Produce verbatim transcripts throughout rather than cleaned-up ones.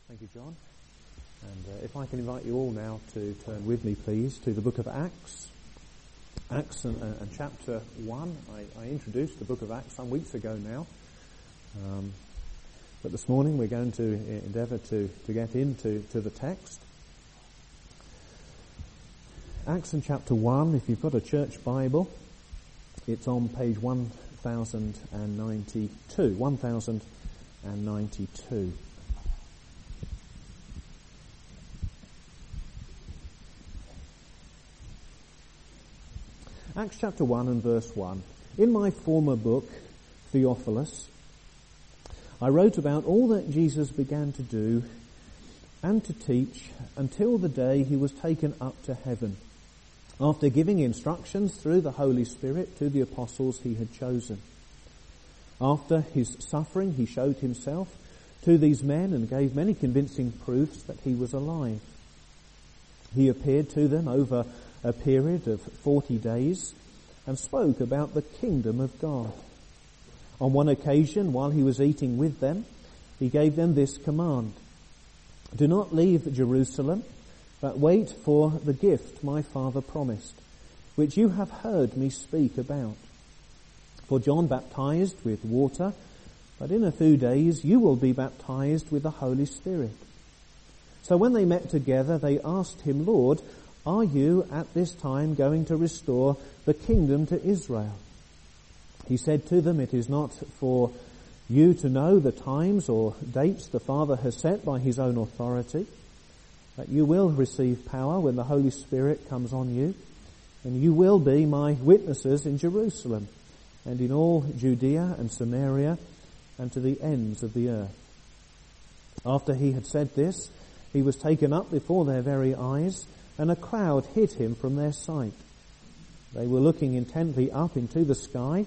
Thank you, John. And uh, if I can invite you all now to turn with me, please, to the book of Acts. Acts and, uh, and chapter one. I, I introduced the book of Acts some weeks ago now. Um, but this morning we're going to endeavour to, to get into to the text. Acts and chapter one, if you've got a church Bible, it's on page one thousand ninety-two. one thousand ninety-two. Acts chapter one and verse one. In my former book, Theophilus, I wrote about all that Jesus began to do and to teach until the day he was taken up to heaven, after giving instructions through the Holy Spirit to the apostles he had chosen. After his suffering, he showed himself to these men and gave many convincing proofs that he was alive. He appeared to them over a period of forty days and spoke about the kingdom of God. On one occasion, while he was eating with them, he gave them this command: do not leave Jerusalem, but wait for the gift my Father promised, which you have heard me speak about. For John baptized with water, but in a few days you will be baptized with the Holy Spirit. So when they met together, they asked him, Lord, are you at this time going to restore the kingdom to Israel? He said to them, it is not for you to know the times or dates the Father has set by his own authority, but you will receive power when the Holy Spirit comes on you, and you will be my witnesses in Jerusalem and in all Judea and Samaria and to the ends of the earth. After he had said this, he was taken up before their very eyes, and a crowd hid him from their sight. They were looking intently up into the sky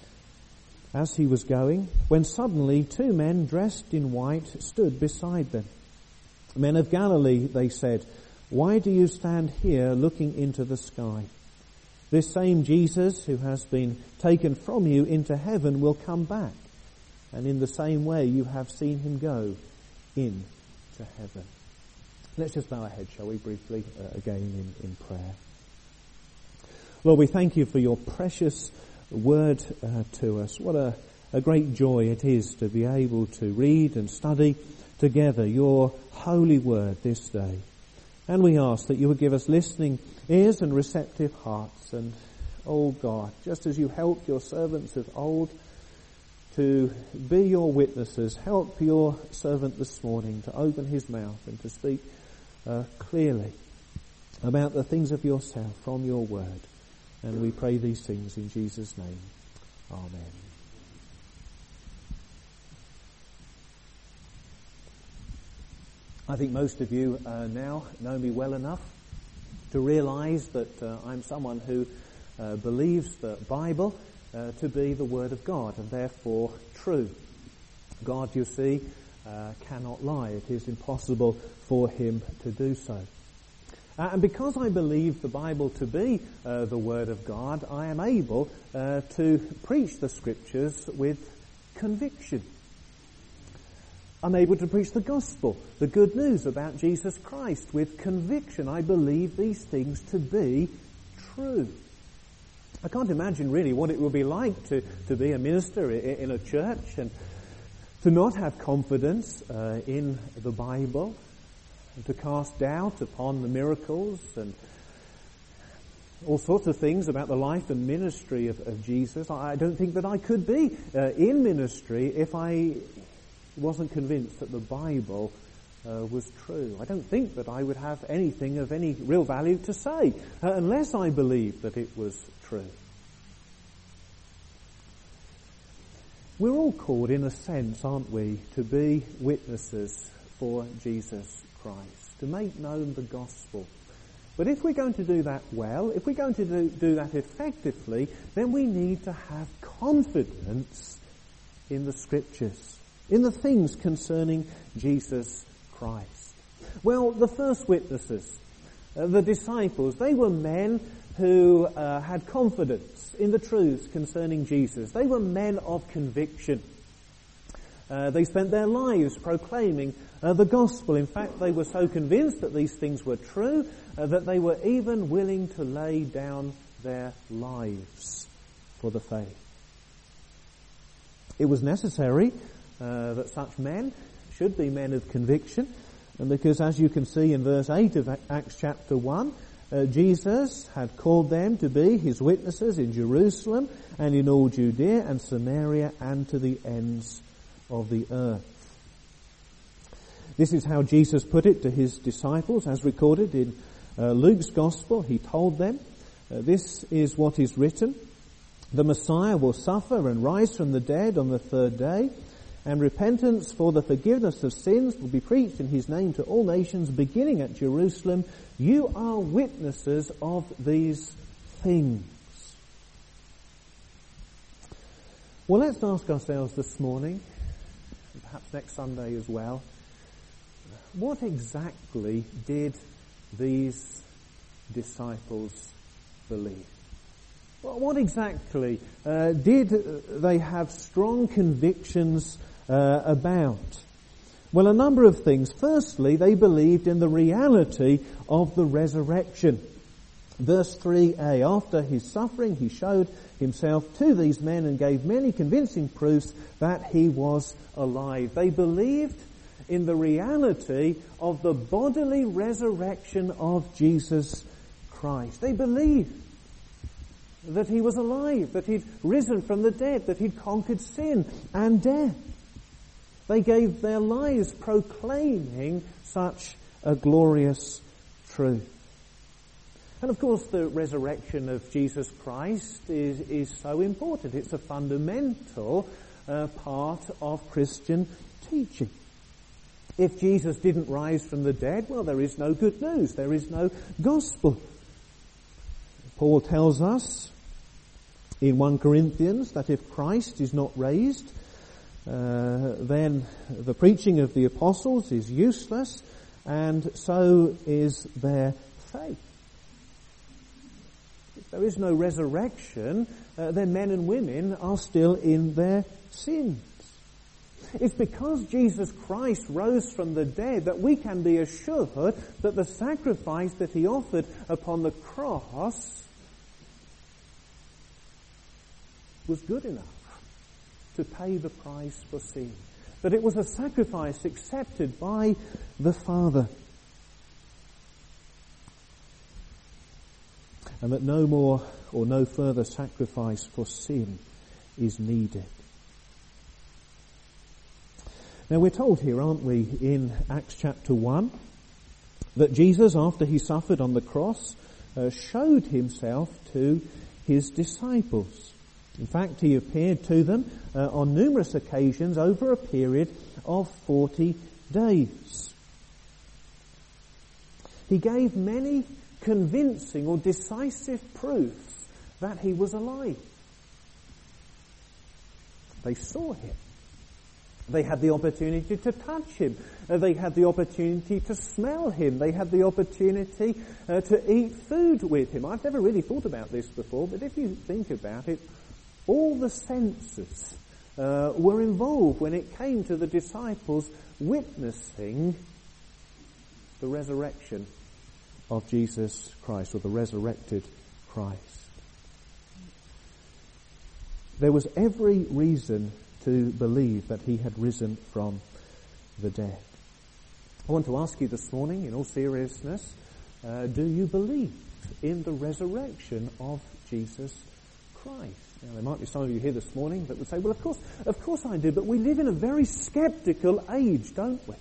as he was going, when suddenly two men dressed in white stood beside them. Men of Galilee, they said, why do you stand here looking into the sky? This same Jesus who has been taken from you into heaven will come back, and in the same way you have seen him go into heaven. Let's just bow our heads, shall we, briefly, uh, again in, in prayer. Lord, we thank you for your precious word uh, to us. What a, a great joy it is to be able to read and study together your holy word this day. And we ask that you would give us listening ears and receptive hearts. And, oh God, just as you helped your servants of old to be your witnesses, help your servant this morning to open his mouth and to speak uh, clearly about the things of yourself from your word. And we pray these things in Jesus' name. Amen. I think most of you uh, now know me well enough to realize that uh, I'm someone who uh, believes the Bible uh, to be the Word of God and therefore true. God, you see, uh, cannot lie. It is impossible for him to do so. Uh, and because I believe the Bible to be uh, the Word of God, I am able uh, to preach the Scriptures with conviction. I'm able to preach the gospel, the good news about Jesus Christ, with conviction. I believe these things to be true. I can't imagine really what it would be like to, to be a minister in a church and to not have confidence uh, in the Bible, and to cast doubt upon the miracles and all sorts of things about the life and ministry of, of Jesus. I don't think that I could be uh, in ministry if I wasn't convinced that the Bible uh, was true. I don't think that I would have anything of any real value to say uh, unless I believed that it was true. We're all called, in a sense, aren't we, to be witnesses for Jesus Christ, to make known the gospel. But if we're going to do that well, if we're going to do, do that effectively, then we need to have confidence in the Scriptures, in the things concerning Jesus Christ. Well, the first witnesses, uh, the disciples, they were men who uh, had confidence in the truths concerning Jesus. They were men of conviction. Uh, they spent their lives proclaiming uh, the gospel. In fact, they were so convinced that these things were true uh, that they were even willing to lay down their lives for the faith. It was necessary uh, that such men should be men of conviction, and because, as you can see in verse eight of Acts chapter one, uh, Jesus had called them to be his witnesses in Jerusalem and in all Judea and Samaria and to the ends of the earth. This is how Jesus put it to his disciples, as recorded in uh, Luke's Gospel. He told them, uh, this is what is written, the Messiah will suffer and rise from the dead on the third day, and repentance for the forgiveness of sins will be preached in his name to all nations, beginning at Jerusalem. You are witnesses of these things. Well, let's ask ourselves this morning, and perhaps next Sunday as well, what exactly did these disciples believe? Well, what exactly uh, did they have strong convictions uh, about? Well, a number of things. Firstly, they believed in the reality of the resurrection. Verse three a, after his suffering, he showed himself to these men and gave many convincing proofs that he was alive. They believed in the reality of the bodily resurrection of Jesus Christ. They believed that he was alive, that he'd risen from the dead, that he'd conquered sin and death. They gave their lives proclaiming such a glorious truth. And of course the resurrection of Jesus Christ is, is so important. It's a fundamental uh, part of Christian teaching. If Jesus didn't rise from the dead, well, there is no good news. There is no gospel. Paul tells us in First Corinthians that if Christ is not raised, uh, then the preaching of the apostles is useless, and so is their faith. If there is no resurrection, uh, then men and women are still in their sins. It's because Jesus Christ rose from the dead that we can be assured that the sacrifice that he offered upon the cross was good enough to pay the price for sin. That it was a sacrifice accepted by the Father. And that no more or no further sacrifice for sin is needed. Now we're told here, aren't we, in Acts chapter one, that Jesus, after he suffered on the cross, uh, showed himself to his disciples. In fact, he appeared to them uh, on numerous occasions over a period of forty days. He gave many convincing or decisive proofs that he was alive. They saw him. They had the opportunity to touch him. Uh, they had the opportunity to smell him. They had the opportunity uh, to eat food with him. I've never really thought about this before, but if you think about it, all the senses uh, were involved when it came to the disciples witnessing the resurrection of Jesus Christ, or the resurrected Christ. There was every reason to believe that he had risen from the dead. I want to ask you this morning, in all seriousness, uh, do you believe in the resurrection of Jesus Christ? Now, there might be some of you here this morning that would say, well, of course, of course I do, but we live in a very sceptical age, don't we?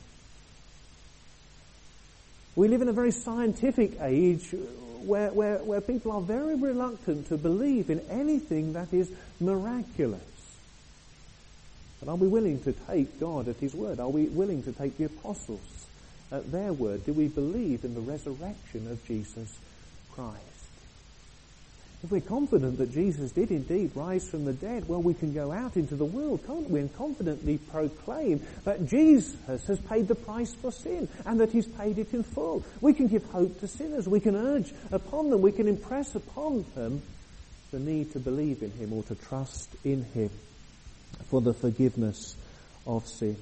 We live in a very scientific age where, where, where people are very reluctant to believe in anything that is miraculous. But are we willing to take God at his word? Are we willing to take the apostles at their word? Do we believe in the resurrection of Jesus Christ? If we're confident that Jesus did indeed rise from the dead, well, we can go out into the world, can't we, and confidently proclaim that Jesus has paid the price for sin and that he's paid it in full. We can give hope to sinners. We can urge upon them, we can impress upon them the need to believe in him or to trust in him for the forgiveness of sins.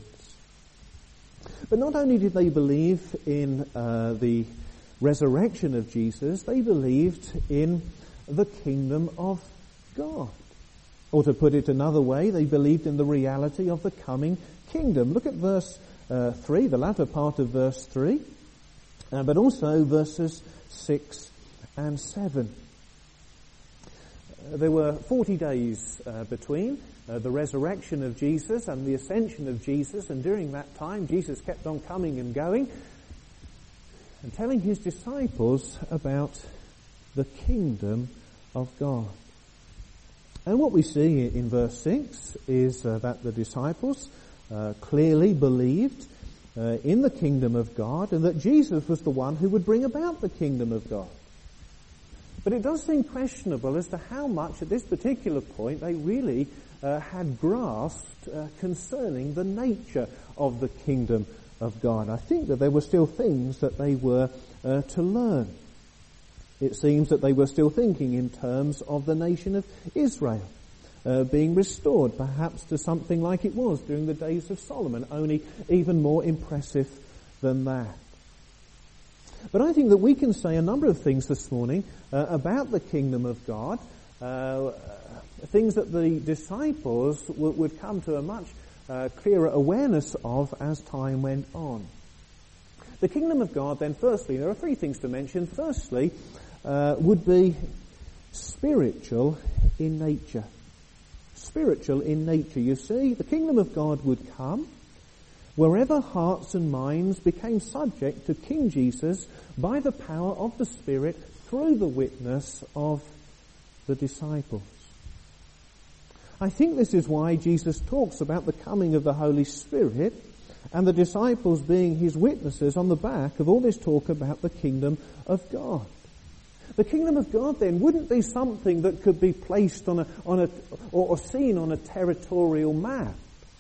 But not only did they believe in uh, the resurrection of Jesus, they believed in the kingdom of God. Or to put it another way, they believed in the reality of the coming kingdom. Look at verse uh, three, the latter part of verse three, uh, but also verses six and seven. Uh, there were forty days uh, between uh, the resurrection of Jesus and the ascension of Jesus, and during that time Jesus kept on coming and going and telling his disciples about the kingdom of God. And what we see in verse six is uh, that the disciples uh, clearly believed uh, in the kingdom of God, and that Jesus was the one who would bring about the kingdom of God. But it does seem questionable as to how much at this particular point they really uh, had grasped uh, concerning the nature of the kingdom of God. I think that there were still things that they were uh, to learn. It seems that they were still thinking in terms of the nation of Israel uh, being restored, perhaps to something like it was during the days of Solomon, only even more impressive than that. But I think that we can say a number of things this morning uh, about the kingdom of God, uh, things that the disciples w- would come to a much uh, clearer awareness of as time went on. The kingdom of God, then, firstly, there are three things to mention. Firstly, uh, would be spiritual in nature. Spiritual in nature. You see, the kingdom of God would come wherever hearts and minds became subject to King Jesus by the power of the Spirit through the witness of the disciples. I think this is why Jesus talks about the coming of the Holy Spirit and the disciples being his witnesses on the back of all this talk about the kingdom of God. The kingdom of God then wouldn't be something that could be placed on a, on a, or, or seen on a territorial map.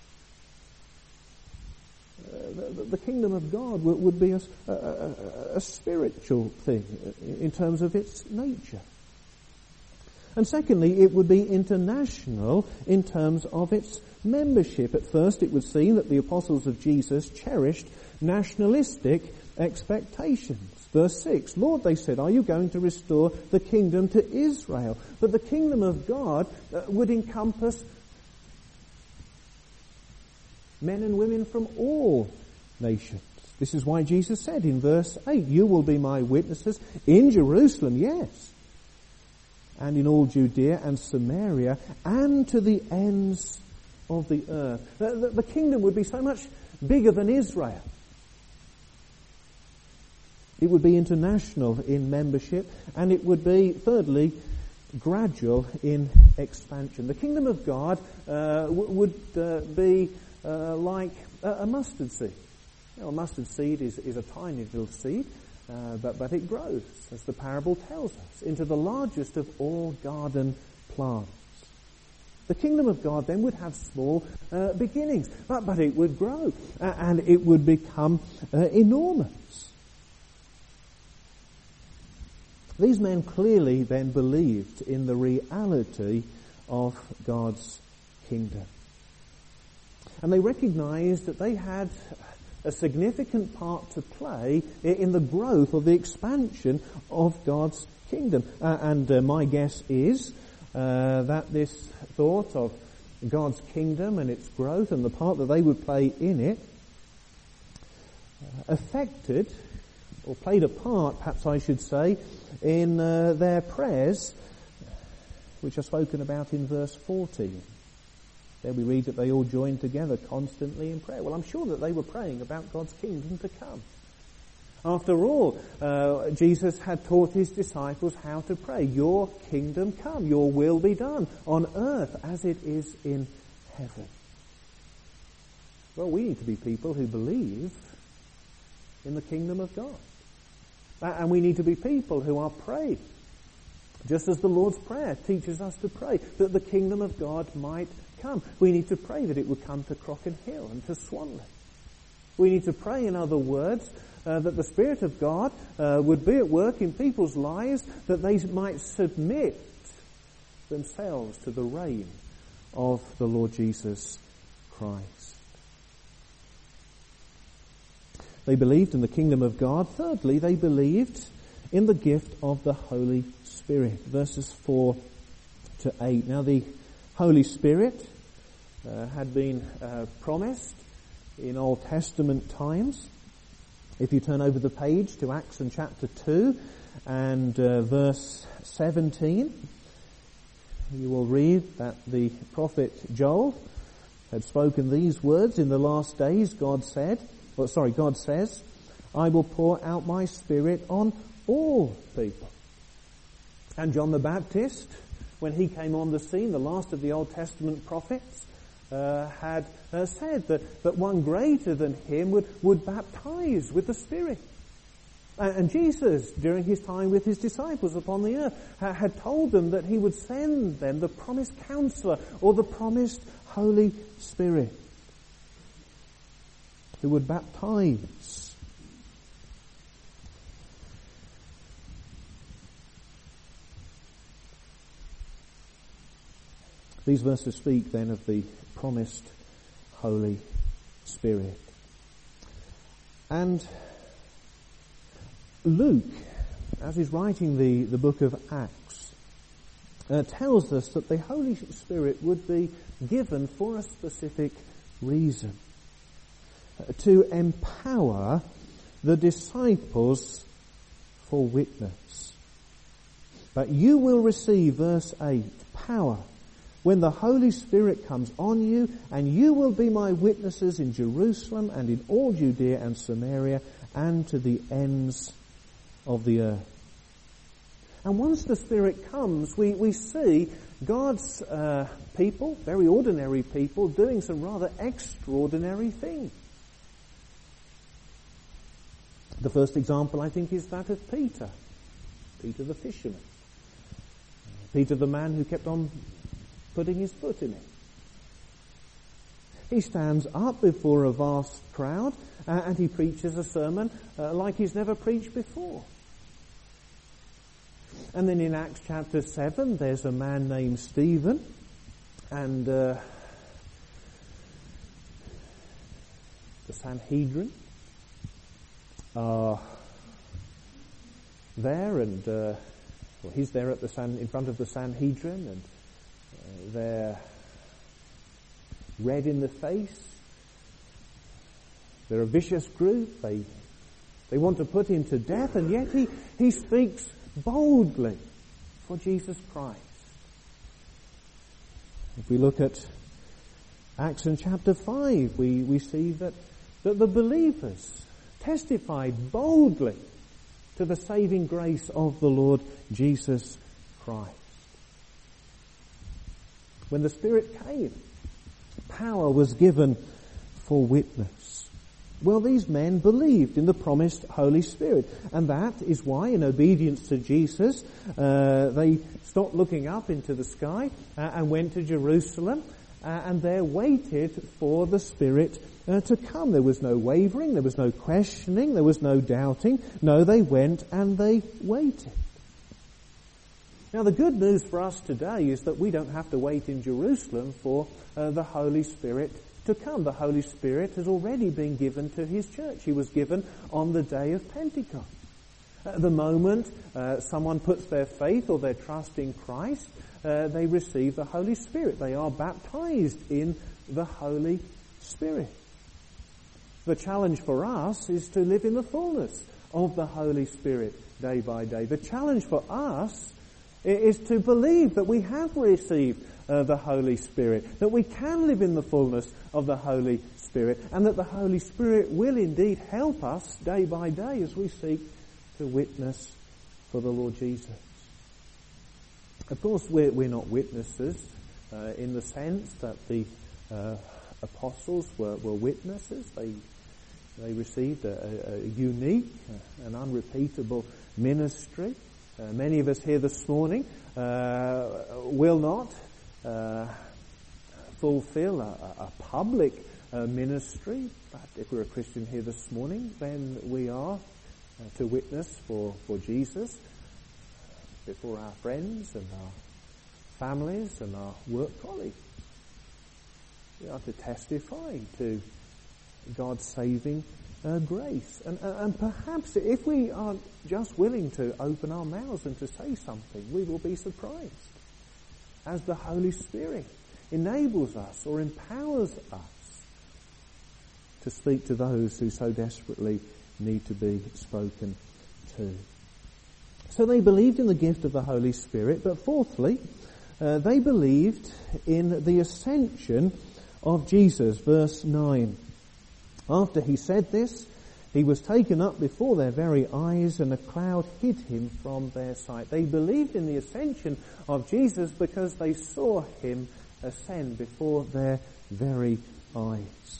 The, the kingdom of God would, would be a, a, a spiritual thing in terms of its nature. And secondly, it would be international in terms of its membership. At first, it would seem that the apostles of Jesus cherished nationalistic expectations. Verse six, Lord, they said, are you going to restore the kingdom to Israel? But the kingdom of God uh, would encompass men and women from all nations. This is why Jesus said in verse eight, you will be my witnesses in Jerusalem, yes, and in all Judea and Samaria, and to the ends of the earth. The, the, the kingdom would be so much bigger than Israel. It would be international in membership, and it would be, thirdly, gradual in expansion. The kingdom of God uh, w- would uh, be uh, like a, a mustard seed. You know, a mustard seed is, is a tiny little seed, uh, but, but it grows, as the parable tells us, into the largest of all garden plants. The kingdom of God then would have small uh, beginnings, but, but it would grow, uh, and it would become uh, enormous. These men clearly then believed in the reality of God's kingdom. And they recognized that they had a significant part to play in the growth or the expansion of God's kingdom. Uh, and uh, my guess is uh, that this thought of God's kingdom and its growth and the part that they would play in it uh, affected, or played a part, perhaps I should say, in uh, their prayers, which are spoken about in verse fourteen. There we read that they all joined together constantly in prayer. Well, I'm sure that they were praying about God's kingdom to come. After all, uh, Jesus had taught his disciples how to pray. Your kingdom come, your will be done on earth as it is in heaven. Well, we need to be people who believe in the kingdom of God. And we need to be people who are praying, just as the Lord's Prayer teaches us to pray, that the kingdom of God might come. We need to pray that it would come to Crocken Hill and to Swanley. We need to pray, in other words, uh, that the Spirit of God uh, would be at work in people's lives, that they might submit themselves to the reign of the Lord Jesus Christ. They believed in the kingdom of God. Thirdly, they believed in the gift of the Holy Spirit. Verses four to eight. Now the Holy Spirit uh, had been uh, promised in Old Testament times. If you turn over the page to Acts and chapter two and uh, verse seventeen, you will read that the prophet Joel had spoken these words, "In the last days God said, or sorry, God says, I will pour out my Spirit on all people." And John the Baptist, when he came on the scene, the last of the Old Testament prophets, uh, had uh, said that, that one greater than him would, would baptize with the Spirit. And, and Jesus, during his time with his disciples upon the earth, ha, had told them that he would send them the promised Counselor, or the promised Holy Spirit, who would baptize. These verses speak then of the promised Holy Spirit. And Luke, as he's writing the, the book of Acts, uh, tells us that the Holy Spirit would be given for a specific reason. Uh, to empower the disciples for witness. But you will receive, verse eight, power when the Holy Spirit comes on you, and you will be my witnesses in Jerusalem and in all Judea and Samaria and to the ends of the earth. And once the Spirit comes, we, we see God's uh, people, very ordinary people, doing some rather extraordinary things. The first example, I think, is that of Peter. Peter the fisherman. Peter the man who kept on putting his foot in it. He stands up before a vast crowd uh, and he preaches a sermon uh, like he's never preached before. And then in Acts chapter seven, there's a man named Stephen, and uh, the Sanhedrin are there, and uh, well, he's there at the San, in front of the Sanhedrin, and uh, they're red in the face. They're a vicious group. They they want to put him to death, and yet he, he speaks boldly for Jesus Christ. If we look at Acts in chapter five, we, we see that, that the believers testified boldly to the saving grace of the Lord Jesus Christ. When the Spirit came, power was given for witness. Well, these men believed in the promised Holy Spirit, and that is why, in obedience to Jesus, uh, they stopped looking up into the sky uh, and went to Jerusalem, uh, and there waited for the Spirit uh, to come. There was no wavering, there was no questioning, there was no doubting. No, they went and they waited. Now, the good news for us today is that we don't have to wait in Jerusalem for uh, the Holy Spirit to come. The Holy Spirit has already been given to His church. He was given on the day of Pentecost. At the moment uh, someone puts their faith or their trust in Christ, uh, they receive the Holy Spirit. They are baptized in the Holy Spirit. The challenge for us is to live in the fullness of the Holy Spirit day by day. The challenge for us is to believe that we have received uh, the Holy Spirit, that we can live in the fullness of the Holy Spirit, and that the Holy Spirit will indeed help us day by day as we seek to witness for the Lord Jesus. Of course, we're, we're not witnesses uh, in the sense that the uh, apostles were, were witnesses. They they received a, a, a unique, uh, an unrepeatable ministry. Uh, many of us here this morning uh, will not uh, fulfill a, a public uh, ministry, but if we're a Christian here this morning, then we are uh, to witness for, for Jesus before our friends and our families and our work colleagues. We are to testify to God's saving uh, grace. And, uh, and perhaps if we are just willing to open our mouths and to say something, we will be surprised as the Holy Spirit enables us or empowers us to speak to those who so desperately need to be spoken to. So they believed in the gift of the Holy Spirit, but fourthly, uh, they believed in the ascension of Jesus. Verse nine. After he said this, he was taken up before their very eyes, and a cloud hid him from their sight. They believed in the ascension of Jesus because they saw him ascend before their very eyes.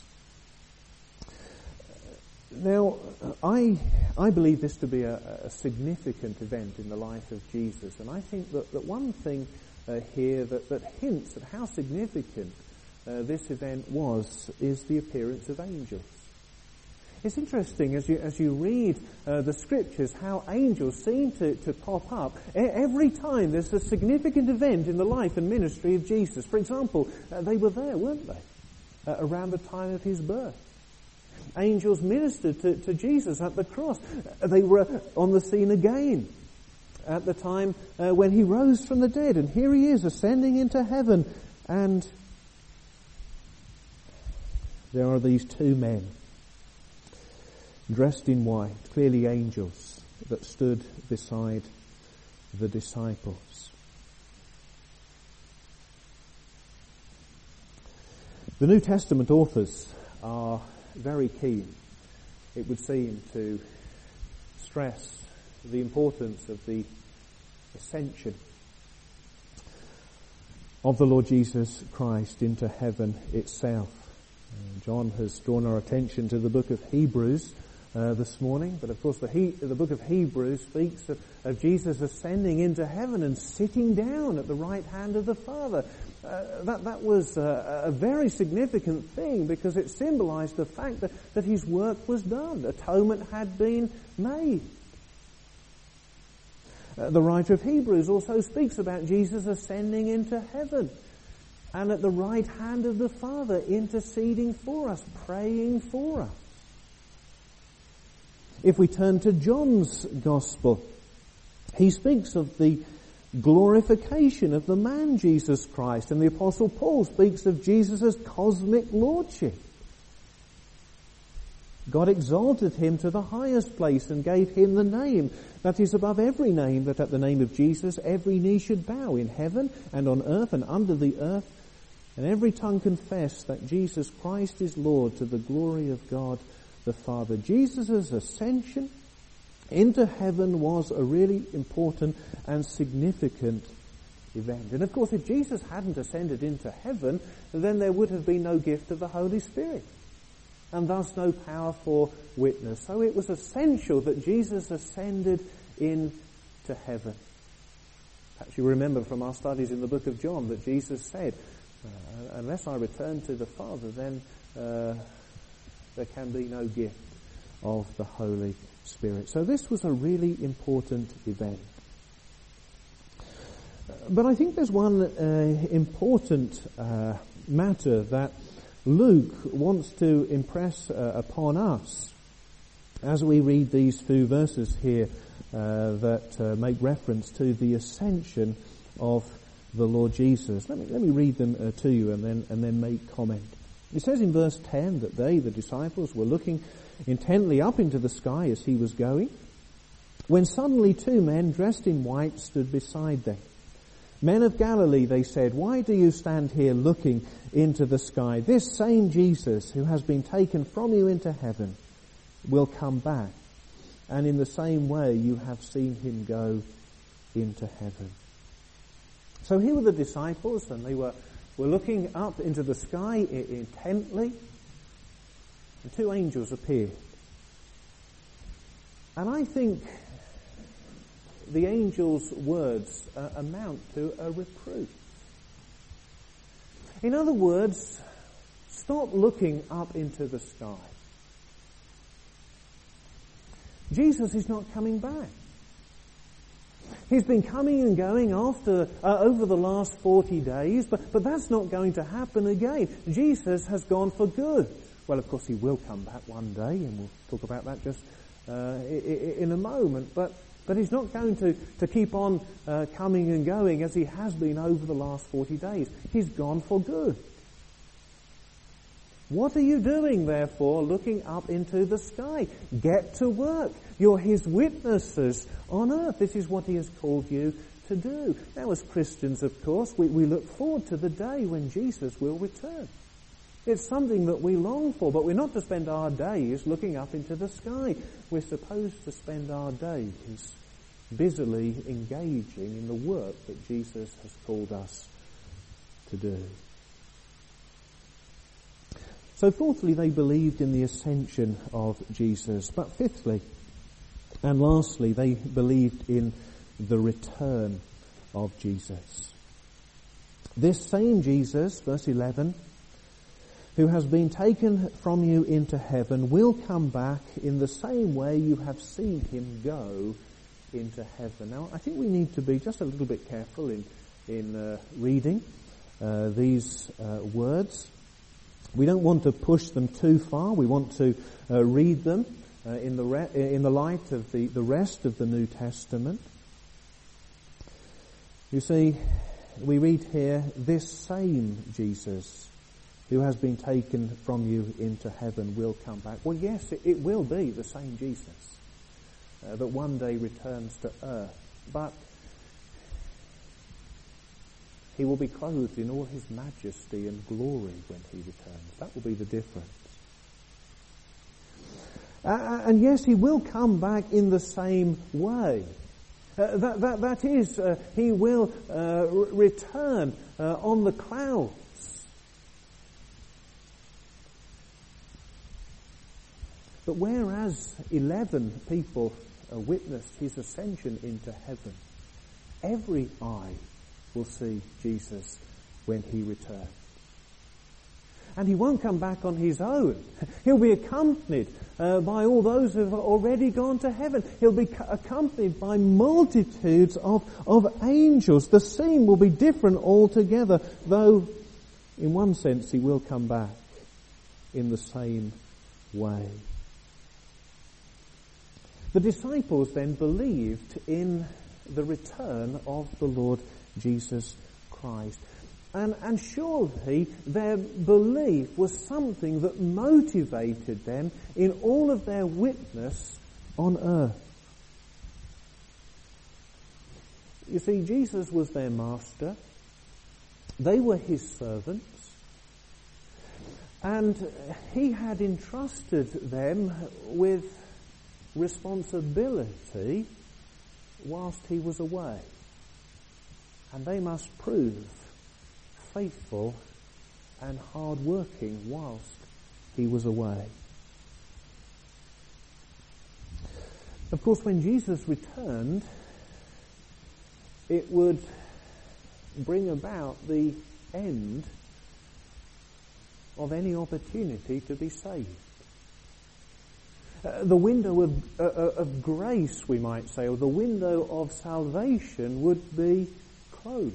Now, I I believe this to be a, a significant event in the life of Jesus, and I think that, that one thing uh, here that, that hints at how significant uh, this event was is the appearance of angels. It's interesting as you as you read uh, the scriptures how angels seem to, to pop up every time there's a significant event in the life and ministry of Jesus. For example, uh, they were there, weren't they, uh, around the time of his birth. Angels ministered to, to Jesus at the cross. They were on the scene again at the time uh, when he rose from the dead. And here he is ascending into heaven. And there are these two men dressed in white, clearly angels, that stood beside the disciples. The New Testament authors are very keen, it would seem, to stress the importance of the ascension of the Lord Jesus Christ into heaven itself. Uh, John has drawn our attention to the book of Hebrews uh, this morning, but of course the, he- the book of Hebrews speaks of, of Jesus ascending into heaven and sitting down at the right hand of the Father. Uh, that, that was uh, a very significant thing because it symbolized the fact that, that his work was done. Atonement had been made. Uh, the writer of Hebrews also speaks about Jesus ascending into heaven and at the right hand of the Father, interceding for us, praying for us. If we turn to John's Gospel, he speaks of the glorification of the man Jesus Christ, and the Apostle Paul speaks of Jesus' cosmic lordship. God exalted him to the highest place and gave him the name that is above every name, that at the name of Jesus every knee should bow in heaven and on earth and under the earth, and every tongue confess that Jesus Christ is Lord, to the glory of God the Father. Jesus' ascension into heaven was a really important and significant event. And of course, if Jesus hadn't ascended into heaven, then there would have been no gift of the Holy Spirit, and thus no power for witness. So it was essential that Jesus ascended into heaven. Perhaps you remember from our studies in the book of John that Jesus said, uh, unless I return to the Father, then uh, there can be no gift of the Holy Spirit. So this was a really important event. But I think there's one uh, important uh, matter that Luke wants to impress uh, upon us as we read these few verses here uh, that uh, make reference to the ascension of the Lord Jesus. Let me let me read them uh, to you and then and then make comment. It says in verse ten that they, the disciples, were looking intently up into the sky as he was going, when suddenly two men dressed in white stood beside them. Men of Galilee, they said, why do you stand here looking into the sky? This same Jesus who has been taken from you into heaven will come back, and in the same way you have seen him go into heaven. So here were the disciples, and they were, were looking up into the sky intently, and two angels appeared. And I think the angel's words uh, amount to a reproof. In other words, stop looking up into the sky. Jesus is not coming back. He's been coming and going after uh, over the last forty days, but, but that's not going to happen again. Jesus has gone for good. Well, of course, he will come back one day, and we'll talk about that just uh, in a moment. But but he's not going to, to keep on uh, coming and going as he has been over the last forty days. He's gone for good. What are you doing, therefore, looking up into the sky? Get to work. You're his witnesses on earth. This is what he has called you to do. Now, as Christians, of course, we, we look forward to the day when Jesus will return. It's something that we long for, but we're not to spend our days looking up into the sky. We're supposed to spend our days busily engaging in the work that Jesus has called us to do. So fourthly, they believed in the ascension of Jesus. But fifthly, and lastly, they believed in the return of Jesus. This same Jesus, verse eleven, who has been taken from you into heaven, will come back in the same way you have seen him go into heaven. Now, I think we need to be just a little bit careful in, in uh, reading uh, these uh, words. We don't want to push them too far. We want to uh, read them uh, in the re- in the light of the, the rest of the New Testament. You see, we read here, this same Jesus who has been taken from you into heaven will come back. Well, yes, it, it will be the same Jesus uh, that one day returns to earth. But he will be clothed in all his majesty and glory when he returns. That will be the difference. Uh, and yes, he will come back in the same way. Uh, that, that, that is, uh, he will uh, r- return uh, on the clouds. But whereas eleven people uh, witnessed his ascension into heaven, every eye will see Jesus when he returns. And he won't come back on his own. He'll be accompanied uh, by all those who have already gone to heaven. He'll be ca- accompanied by multitudes of, of angels. The scene will be different altogether, though in one sense he will come back in the same way. The disciples then believed in the return of the Lord Jesus Christ. And, and surely their belief was something that motivated them in all of their witness on earth. You see, Jesus was their master. They were his servants. And he had entrusted them with responsibility whilst he was away. And they must prove faithful and hard-working whilst he was away. Of course, when Jesus returned, it would bring about the end of any opportunity to be saved. Uh, the window of, uh, of grace, we might say, or the window of salvation would be closed.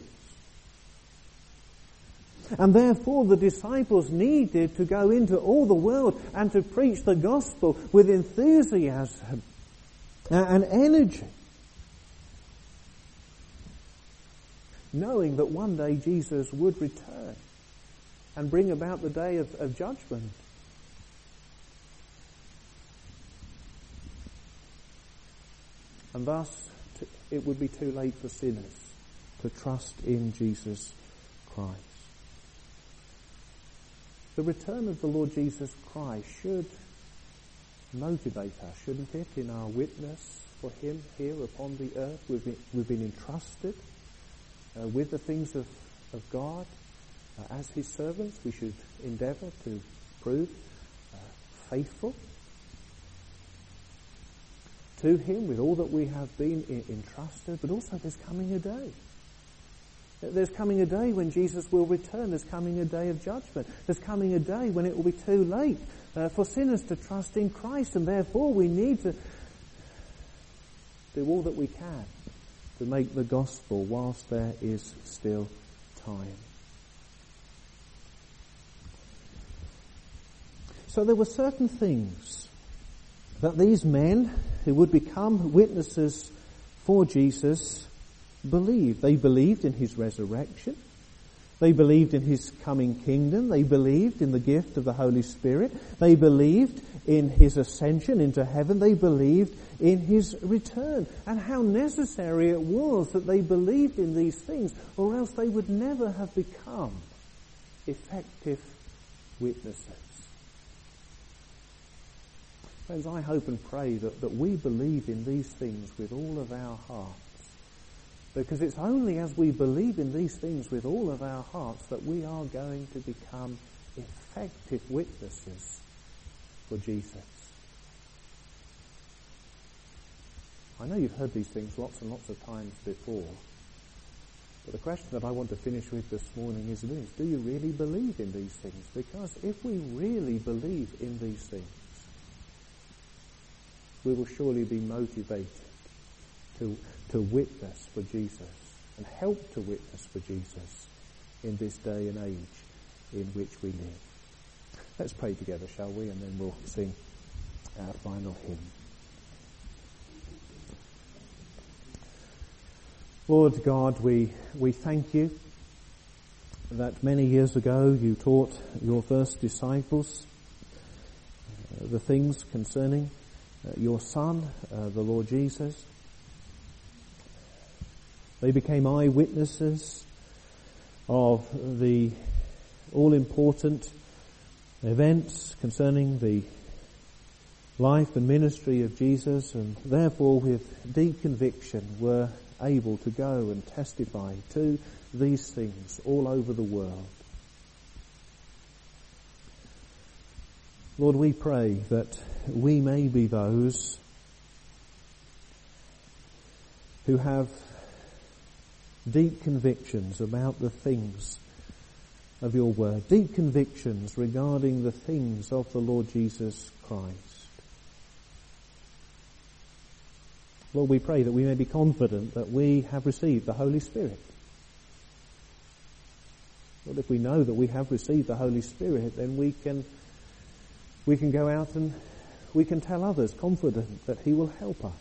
And therefore the disciples needed to go into all the world and to preach the gospel with enthusiasm and energy, knowing that one day Jesus would return and bring about the day of, of judgment. And thus t- it would be too late for sinners to trust in Jesus Christ. The return of the Lord Jesus Christ should motivate us, shouldn't it, in our witness for him here upon the earth. We've been, we've been entrusted uh, with the things of, of God. Uh, as his servants, we should endeavour to prove uh, faithful to him with all that we have been in, entrusted. But also there's coming a day. There's coming a day when Jesus will return. There's coming a day of judgment. There's coming a day when it will be too late uh, for sinners to trust in Christ. And therefore we need to do all that we can to make the gospel whilst there is still time. So there were certain things that these men who would become witnesses for Jesus believed. They believed in his resurrection. They believed in his coming kingdom. They believed in the gift of the Holy Spirit. They believed in his ascension into heaven. They believed in his return. And how necessary it was that they believed in these things, or else they would never have become effective witnesses. Friends, I hope and pray that, that we believe in these things with all of our hearts. Because it's only as we believe in these things with all of our hearts that we are going to become effective witnesses for Jesus. I know you've heard these things lots and lots of times before, but the question that I want to finish with this morning is this: do you really believe in these things? Because if we really believe in these things, we will surely be motivated to to witness for Jesus and help to witness for Jesus in this day and age in which we live. Let's pray together, shall we? And then we'll sing our final hymn. Lord God, we, we thank you that many years ago you taught your first disciples uh, the things concerning uh, your Son, uh, the Lord Jesus. They became eyewitnesses of the all-important events concerning the life and ministry of Jesus, and therefore with deep conviction were able to go and testify to these things all over the world. Lord, we pray that we may be those who have deep convictions about the things of your word, deep convictions regarding the things of the Lord Jesus Christ. Lord, we pray that we may be confident that we have received the Holy Spirit. Lord, if we know that we have received the Holy Spirit, then we can we can go out and we can tell others confident that he will help us.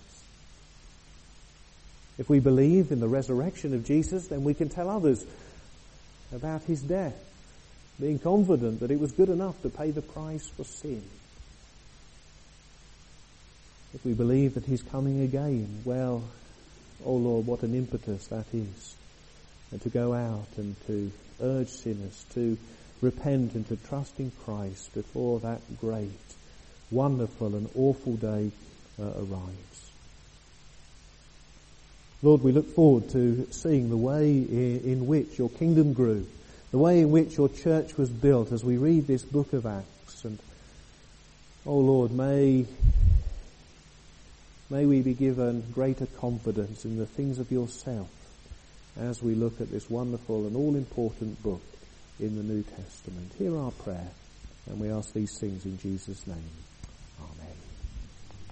If we believe in the resurrection of Jesus, then we can tell others about his death, being confident that it was good enough to pay the price for sin. If we believe that he's coming again, well, oh Lord, what an impetus that is. And to go out and to urge sinners to repent and to trust in Christ before that great, wonderful and awful day uh, arrives. Lord, we look forward to seeing the way in, in which your kingdom grew, the way in which your church was built as we read this book of Acts. And, oh Lord, may, may we be given greater confidence in the things of yourself as we look at this wonderful and all-important book in the New Testament. Hear our prayer, and we ask these things in Jesus' name.